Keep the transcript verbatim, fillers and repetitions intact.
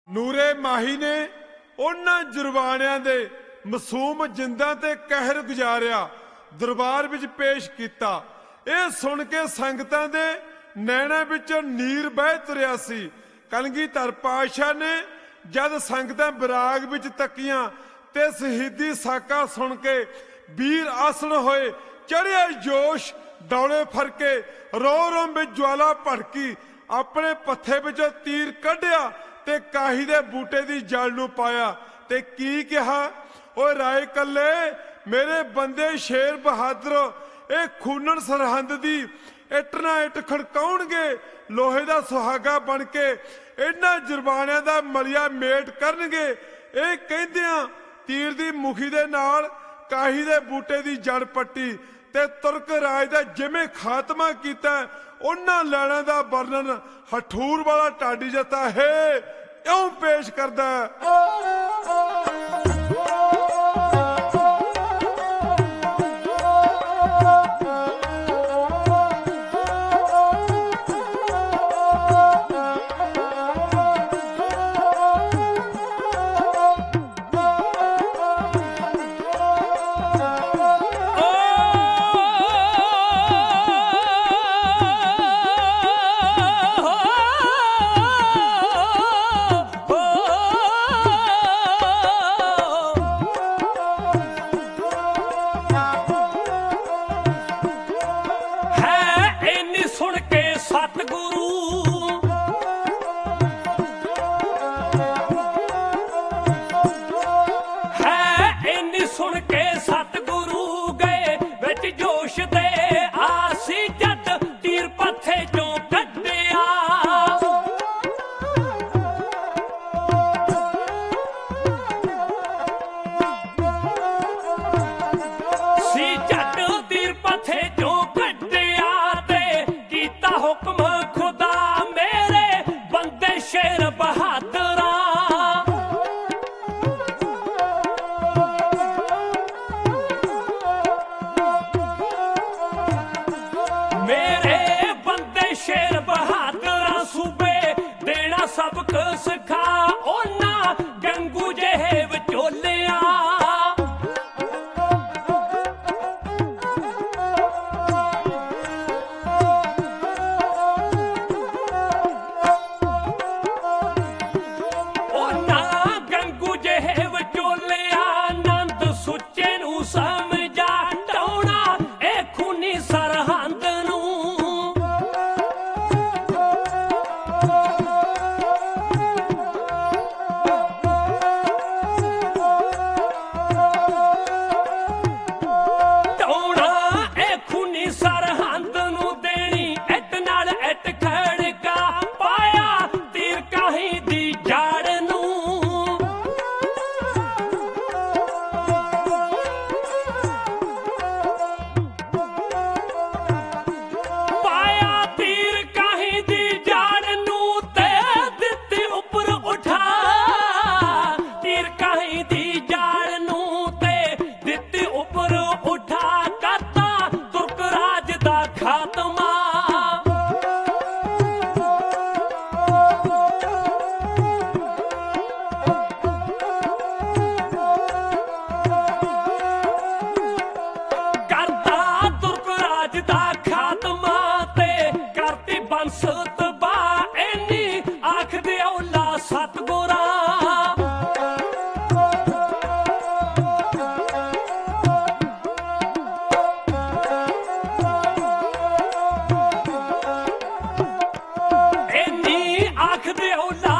ਨੂਰੇ ਮਾਹੀ ਨੇ ਉਹਨਾਂ ਜੁਰਬਾਨਿਆਂ ਦੇ ਮਾਸੂਮ ਜਿੰਦਾਂ ਤੇ ਕਹਿਰ ਗੁਜ਼ਾਰਿਆ ਦਰਬਾਰ ਵਿੱਚ ਪੇਸ਼ ਕੀਤਾ। ਇਹ ਸੁਣ ਕੇ ਸੰਗਤਾਂ ਦੇ ਨੈਣਾਂ ਵਿੱਚੋਂ ਨੀਰ ਬਹਿ ਤੁਰਿਆ ਸੀ। ਕਲਗੀਧਰ ਪਾਤਸ਼ਾਹ ਨੇ ਜਦ ਸੰਗਤਾਂ ਬਰਾਗ ਵਿੱਚ ਤੱਕੀਆਂ ਤੇ ਸ਼ਹੀਦੀ ਸਾਕਾ ਸੁਣ ਕੇ ਵੀਰ ਆਸਣ ਹੋਏ। ਚੜਿਆ ਜੋਸ਼ ਡੌਲੇ ਫਰਕੇ ਰੋ ਰੋ ਵਿੱਚ ਜਵਾਲਾ ਭੜਕੀ। ਆਪਣੇ ਪੱਥੇ ਵਿੱਚੋਂ ਤੀਰ ਕੱਢਿਆ ਤੇ ਕਾਹੀ ਦੇ ਬੂਟੇ ਦੀ ਜੜ ਨੂੰ ਪਾਇਆ ਤੇ ਕੀ ਕਿਹਾ, ਓਏ ਰਾਏ ਕੱਲੇ ਮੇਰੇ ਬੰਦੇ ਸ਼ੇਰ ਬਹਾਦਰ, ਇਹ ਖੂਨਣ ਸਰਹੰਦ ਦੀ ਇੱਟ ਨਾ ਇੱਟ ਖੜਕਾਉਣਗੇ। ਲੋਹੇ ਦਾ ਸੁਹਾਗਾ ਬਣ ਕੇ ਇਹਨਾਂ ਜੁਰਬਾਨਿਆਂ ਦਾ ਮਲਿਆ ਮੇਟ ਕਰਨਗੇ। ਇਹ ਕਹਿੰਦਿਆਂ ਤੀਰ ਦੀ ਮੁਖੀ ਦੇ ਨਾਲ ਕਾਹੀ ਦੇ ਬੂਟੇ ਦੀ ਜੜ ਪੱਟੀ ਤੇ ਤੁਰਕ ਰਾਜ ਦਾ ਜਿਵੇਂ ਖਾਤਮਾ ਕੀਤਾ। ਉਹਨਾਂ ਲੈਣਾ ਦਾ ਵਰਣਨ ਹਠੂਰ ਵਾਲਾ ਢਾਡੀ ਜੱਤਾ ਹੈ ਇਉਂ ਪੇਸ਼ ਕਰਦਾ। ਸੁਣ ਕੇ ਸਤਿਗੁਰੂ ਗਏ ਵਿੱਚ ਜੋਸ਼ ਦੇ ਆਸੀ ਜੱਟ ਤੀਰ ਪੱਥੇ ਚੋਂ ਕੱਢਿਆ। ਸੀ ਜੱਟ ਤੀਰ ਪੱਥੇ ਚੋਂ ਕੱਢਿਆ ਤੇ ਕੀਤਾ ਹੁਕਮ ਖੁਦਾ ਮੇਰੇ ਬੰਦੇ ਸ਼ੇਰ ਬਹਾਦਰਾ। ਮੇਰੇ ਬੰਦੇ ਸ਼ੇਰ ਬਹਾਦਰਾਂ ਸੂਬੇ ਦੇਣਾ ਸਬਕ ਸਿਖਾ ਉਹਨਾਂ ਗੰਗੂ ਜਿਹੇ ਵਿਚੋਲਿਆਂ। ਉਹਨਾਂ ਗੰਗੂ ਜਿਹੇ ਵਿਚੋਲਿਆਂ ਆਨੰਦ ਸੁੱਚੇ ਨੂੰ ਸਮਝਾ ਟਾਉਣਾ ਇਹ ਖੂਨੀ ਸਰਹੰਦ ਨੂੰ। ਸਰਹੰਦ ਨੂੰ ਦੇਣੀ ਇੱਟ ਨਾਲ ਇੱਟ ਖੜਕਾ ਪਾਇਆ ਤੀਰ ਕਾਹੀ ਦੀ ਜੜ ਨੂੰ। ਪਾਇਆ ਤੀਰ ਕਾਹੀ ਦੀ ਜੜ ਨੂੰ ਤੇ ਦਿੱਤੀ ਉੱਪਰ ਉਠਾ। ਤੀਰ ਕਾਹੀ ਦੀ ਜੜ ਨੂੰ ਤੇ ਦਿੱਤੀ ਉੱਪਰ ਉਠਾ ਖਾਤਮਾ। ਕਰਤਾ ਤੁਰਕ ਰਾਜ ਦਾ ਖਾਤਮਾ ਤੇ ਕਰਤੀ ਬੰਸ ਤਬਾਹ ਇੰਨੀ ਆਖਦੇ ਔਲਾ ਸਤਿਗੁਰਾਂ। ਆਖਦੇ ਔਲਾ